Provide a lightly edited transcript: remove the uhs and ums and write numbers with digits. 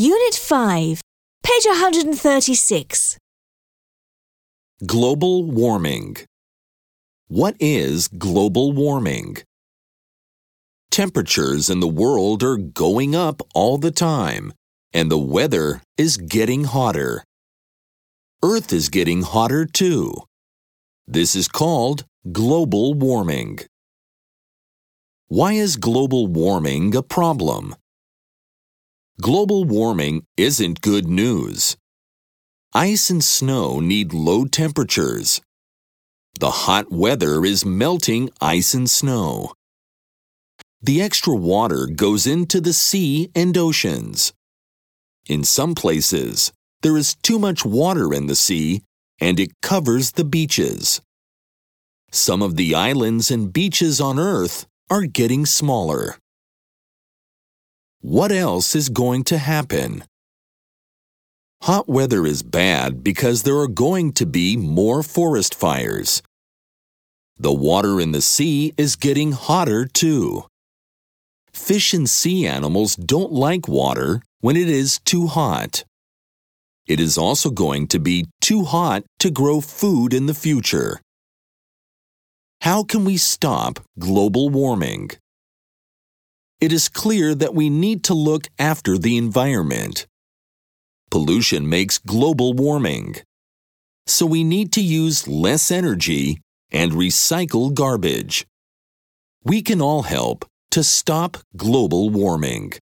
Unit 5, page 136. Global warming. What is global warming? Temperatures in the world are going up all the time, and the weather is getting hotter. Earth is getting hotter too. This is called global warming. Why is global warming a problem? Global warming isn't good news. Ice and snow need low temperatures. The hot weather is melting ice and snow. The extra water goes into the sea and oceans. In some places, there is too much water in the sea, and it covers the beaches. Some of the islands and beaches on Earth are getting smaller. What else is going to happen? Hot weather is bad because there are going to be more forest fires. The water in the sea is getting hotter too. Fish and sea animals don't like water when it is too hot. It is also going to be too hot to grow food in the future. How can we stop global warming? It is clear that we need to look after the environment. Pollution makes global warming. So we need to use less energy and recycle garbage. We can all help to stop global warming.